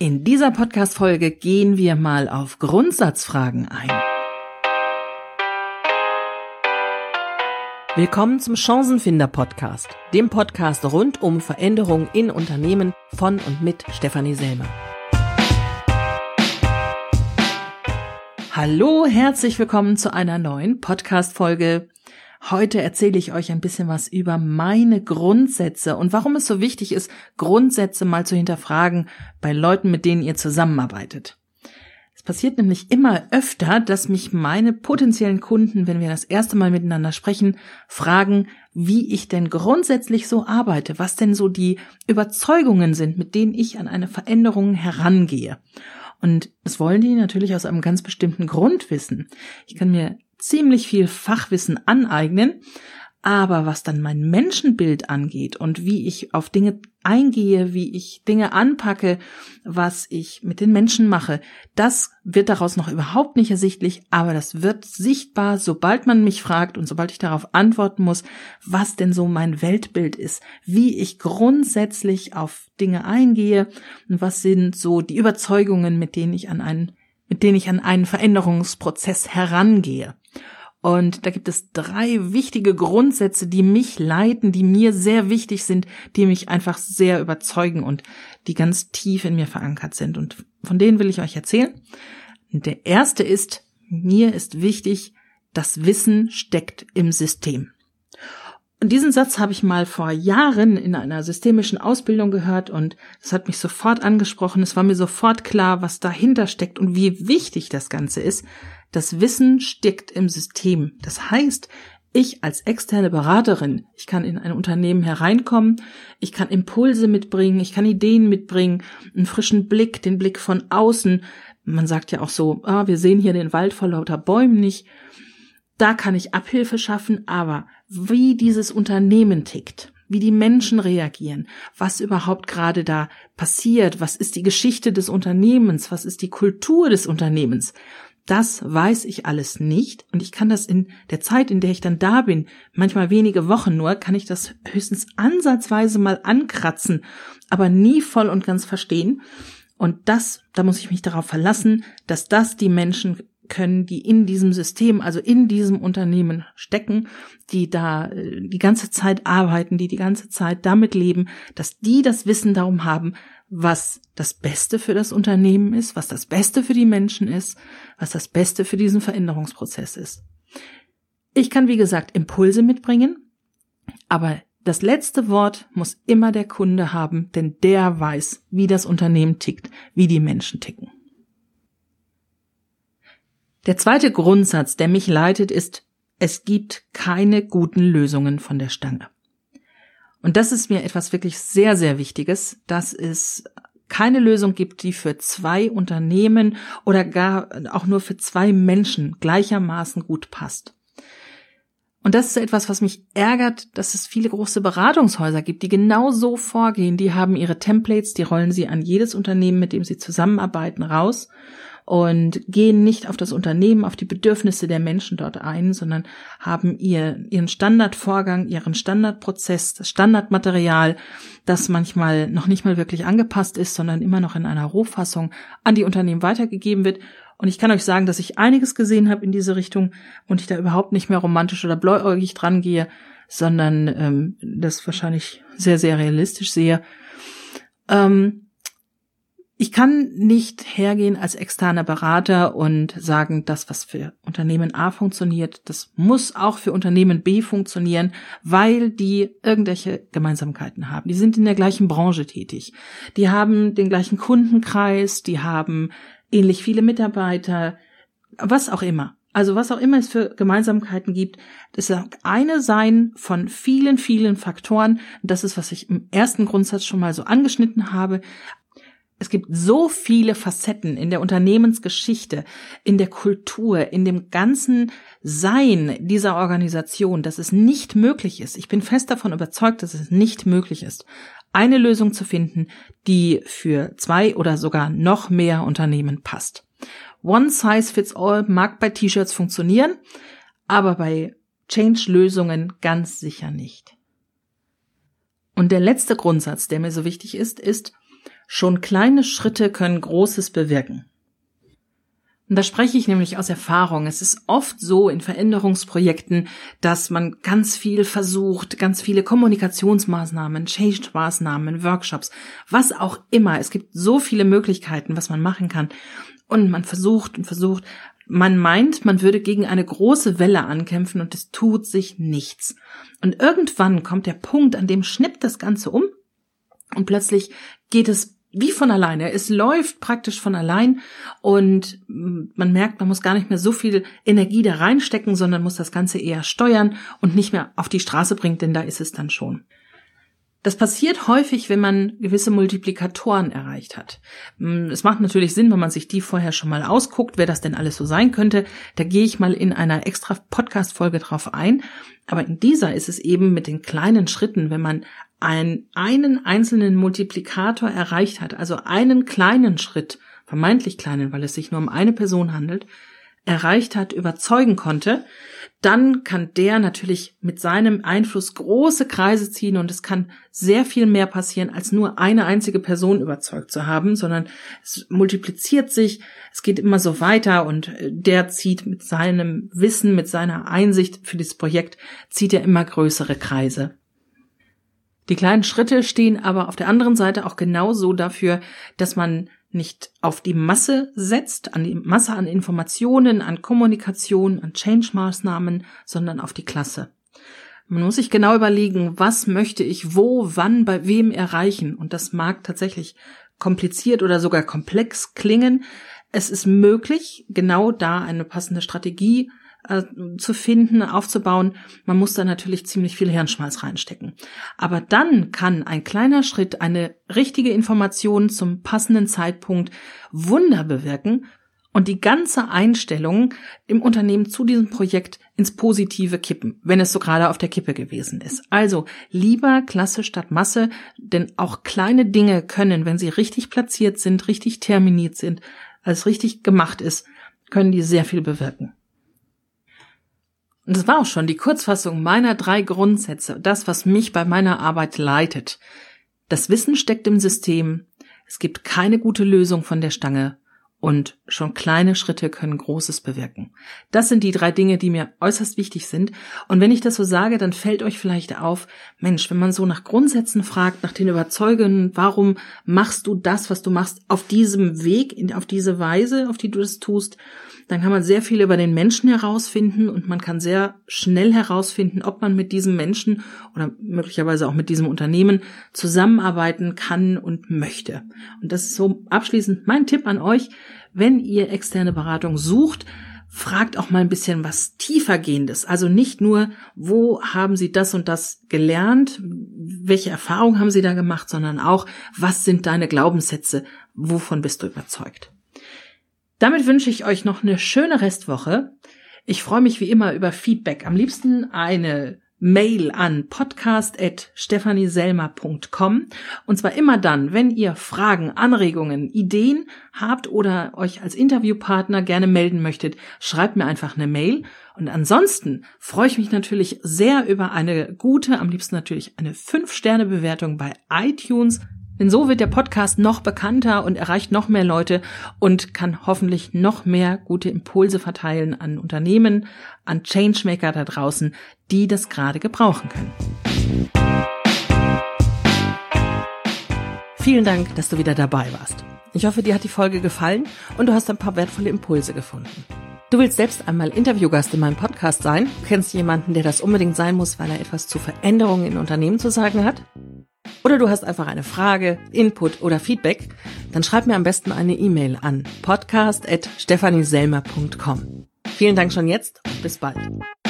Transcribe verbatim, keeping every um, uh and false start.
In dieser Podcast-Folge gehen wir mal auf Grundsatzfragen ein. Willkommen zum Chancenfinder-Podcast, dem Podcast rund um Veränderung in Unternehmen von und mit Stefanie Selmer. Hallo, herzlich willkommen zu einer neuen Podcast-Folge. Heute erzähle ich euch ein bisschen was über meine Grundsätze und warum es so wichtig ist, Grundsätze mal zu hinterfragen bei Leuten, mit denen ihr zusammenarbeitet. Es passiert nämlich immer öfter, dass mich meine potenziellen Kunden, wenn wir das erste Mal miteinander sprechen, fragen, wie ich denn grundsätzlich so arbeite, was denn so die Überzeugungen sind, mit denen ich an eine Veränderung herangehe. Und das wollen die natürlich aus einem ganz bestimmten Grund wissen. Ich kann mir ziemlich viel Fachwissen aneignen, aber was dann mein Menschenbild angeht und wie ich auf Dinge eingehe, wie ich Dinge anpacke, was ich mit den Menschen mache, das wird daraus noch überhaupt nicht ersichtlich, aber das wird sichtbar, sobald man mich fragt und sobald ich darauf antworten muss, was denn so mein Weltbild ist, wie ich grundsätzlich auf Dinge eingehe und was sind so die Überzeugungen, mit denen ich an einen, mit denen ich an einen Veränderungsprozess herangehe. Und da gibt es drei wichtige Grundsätze, die mich leiten, die mir sehr wichtig sind, die mich einfach sehr überzeugen und die ganz tief in mir verankert sind. Und von denen will ich euch erzählen. Und der erste ist, mir ist wichtig, das Wissen steckt im System. Und diesen Satz habe ich mal vor Jahren in einer systemischen Ausbildung gehört und das hat mich sofort angesprochen. Es war mir sofort klar, was dahinter steckt und wie wichtig das Ganze ist. Das Wissen steckt im System. Das heißt, ich als externe Beraterin, ich kann in ein Unternehmen hereinkommen, ich kann Impulse mitbringen, ich kann Ideen mitbringen, einen frischen Blick, den Blick von außen. Man sagt ja auch so, ah, wir sehen hier den Wald vor lauter Bäumen nicht. Da kann ich Abhilfe schaffen, aber wie dieses Unternehmen tickt, wie die Menschen reagieren, was überhaupt gerade da passiert, was ist die Geschichte des Unternehmens, was ist die Kultur des Unternehmens, das weiß ich alles nicht und ich kann das in der Zeit, in der ich dann da bin, manchmal wenige Wochen nur, kann ich das höchstens ansatzweise mal ankratzen, aber nie voll und ganz verstehen. Und das, da muss ich mich darauf verlassen, dass das die Menschen können, die in diesem System, also in diesem Unternehmen stecken, die da die ganze Zeit arbeiten, die die ganze Zeit damit leben, dass die das Wissen darum haben, was das Beste für das Unternehmen ist, was das Beste für die Menschen ist, was das Beste für diesen Veränderungsprozess ist. Ich kann, wie gesagt, Impulse mitbringen, aber das letzte Wort muss immer der Kunde haben, denn der weiß, wie das Unternehmen tickt, wie die Menschen ticken. Der zweite Grundsatz, der mich leitet, ist, es gibt keine guten Lösungen von der Stange. Und das ist mir etwas wirklich sehr, sehr Wichtiges, dass es keine Lösung gibt, die für zwei Unternehmen oder gar auch nur für zwei Menschen gleichermaßen gut passt. Und das ist etwas, was mich ärgert, dass es viele große Beratungshäuser gibt, die genau so vorgehen. Die haben ihre Templates, die rollen sie an jedes Unternehmen, mit dem sie zusammenarbeiten, raus und gehen nicht auf das Unternehmen, auf die Bedürfnisse der Menschen dort ein, sondern haben ihr, ihren Standardvorgang, ihren Standardprozess, das Standardmaterial, das manchmal noch nicht mal wirklich angepasst ist, sondern immer noch in einer Rohfassung an die Unternehmen weitergegeben wird. Und ich kann euch sagen, dass ich einiges gesehen habe in diese Richtung und ich da überhaupt nicht mehr romantisch oder blauäugig dran gehe, sondern ähm, das wahrscheinlich sehr, sehr realistisch sehe. Ähm, Ich kann nicht hergehen als externer Berater und sagen, das, was für Unternehmen A funktioniert, das muss auch für Unternehmen B funktionieren, weil die irgendwelche Gemeinsamkeiten haben. Die sind in der gleichen Branche tätig. Die haben den gleichen Kundenkreis, die haben ähnlich viele Mitarbeiter, was auch immer. Also was auch immer es für Gemeinsamkeiten gibt, das ist eine sein von vielen, vielen Faktoren. Das ist, was ich im ersten Grundsatz schon mal so angeschnitten habe. Es gibt so viele Facetten in der Unternehmensgeschichte, in der Kultur, in dem ganzen Sein dieser Organisation, dass es nicht möglich ist. Ich bin fest davon überzeugt, dass es nicht möglich ist, eine Lösung zu finden, die für zwei oder sogar noch mehr Unternehmen passt. One size fits all mag bei T-Shirts funktionieren, aber bei Change-Lösungen ganz sicher nicht. Und der letzte Grundsatz, der mir so wichtig ist, ist, Schon kleine Schritte können Großes bewirken. Und da spreche ich nämlich aus Erfahrung. Es ist oft so in Veränderungsprojekten, dass man ganz viel versucht, ganz viele Kommunikationsmaßnahmen, Change-Maßnahmen, Workshops, was auch immer. Es gibt so viele Möglichkeiten, was man machen kann. Und man versucht und versucht. Man meint, man würde gegen eine große Welle ankämpfen und es tut sich nichts. Und irgendwann kommt der Punkt, an dem schnippt das Ganze um und plötzlich geht es wie von alleine. Es läuft praktisch von allein und man merkt, man muss gar nicht mehr so viel Energie da reinstecken, sondern muss das Ganze eher steuern und nicht mehr auf die Straße bringen, denn da ist es dann schon. Das passiert häufig, wenn man gewisse Multiplikatoren erreicht hat. Es macht natürlich Sinn, wenn man sich die vorher schon mal ausguckt, wer das denn alles so sein könnte. Da gehe ich mal in einer extra Podcast-Folge drauf ein. Aber in dieser ist es eben mit den kleinen Schritten, wenn man einen, einen einzelnen Multiplikator erreicht hat, also einen kleinen Schritt, vermeintlich kleinen, weil es sich nur um eine Person handelt, erreicht hat, überzeugen konnte, dann kann der natürlich mit seinem Einfluss große Kreise ziehen und es kann sehr viel mehr passieren, als nur eine einzige Person überzeugt zu haben, sondern es multipliziert sich, es geht immer so weiter und der zieht mit seinem Wissen, mit seiner Einsicht für dieses Projekt, zieht er immer größere Kreise. Die kleinen Schritte stehen aber auf der anderen Seite auch genauso dafür, dass man nicht auf die Masse setzt, an die Masse an Informationen, an Kommunikation, an Change-Maßnahmen, sondern auf die Klasse. Man muss sich genau überlegen, was möchte ich wo, wann, bei wem erreichen. Und das mag tatsächlich kompliziert oder sogar komplex klingen. Es ist möglich, genau da eine passende Strategie äh, zu finden, aufzubauen. Man muss da natürlich ziemlich viel Hirnschmalz reinstecken. Aber dann kann ein kleiner Schritt, eine richtige Information zum passenden Zeitpunkt Wunder bewirken und die ganze Einstellung im Unternehmen zu diesem Projekt ins Positive kippen, wenn es so gerade auf der Kippe gewesen ist. Also lieber Klasse statt Masse, denn auch kleine Dinge können, wenn sie richtig platziert sind, richtig terminiert sind, als richtig gemacht ist, können die sehr viel bewirken. Und das war auch schon die Kurzfassung meiner drei Grundsätze, das, was mich bei meiner Arbeit leitet. Das Wissen steckt im System, es gibt keine gute Lösung von der Stange und schon kleine Schritte können Großes bewirken. Das sind die drei Dinge, die mir äußerst wichtig sind. Und wenn ich das so sage, dann fällt euch vielleicht auf, Mensch, wenn man so nach Grundsätzen fragt, nach den Überzeugungen, warum machst du das, was du machst, auf diesem Weg, auf diese Weise, auf die du das tust, dann kann man sehr viel über den Menschen herausfinden und man kann sehr schnell herausfinden, ob man mit diesem Menschen oder möglicherweise auch mit diesem Unternehmen zusammenarbeiten kann und möchte. Und das ist so abschließend mein Tipp an euch, wenn ihr externe Beratung sucht, fragt auch mal ein bisschen was tiefergehendes. Also nicht nur, wo haben Sie das und das gelernt, welche Erfahrungen haben Sie da gemacht, sondern auch, was sind deine Glaubenssätze, wovon bist du überzeugt. Damit wünsche ich euch noch eine schöne Restwoche. Ich freue mich wie immer über Feedback. Am liebsten eine Mail an podcast at stephanieselmer punkt com und zwar immer dann, wenn ihr Fragen, Anregungen, Ideen habt oder euch als Interviewpartner gerne melden möchtet, schreibt mir einfach eine Mail. Und ansonsten freue ich mich natürlich sehr über eine gute, am liebsten natürlich eine fünf Sterne Bewertung bei iTunes. Denn so wird der Podcast noch bekannter und erreicht noch mehr Leute und kann hoffentlich noch mehr gute Impulse verteilen an Unternehmen, an Changemaker da draußen, die das gerade gebrauchen können. Vielen Dank, dass du wieder dabei warst. Ich hoffe, dir hat die Folge gefallen und du hast ein paar wertvolle Impulse gefunden. Du willst selbst einmal Interviewgast in meinem Podcast sein? Du kennst jemanden, der das unbedingt sein muss, weil er etwas zu Veränderungen in Unternehmen zu sagen hat? Oder du hast einfach eine Frage, Input oder Feedback, dann schreib mir am besten eine E-Mail an podcast at stephanieselmer punkt com. Vielen Dank schon jetzt und bis bald.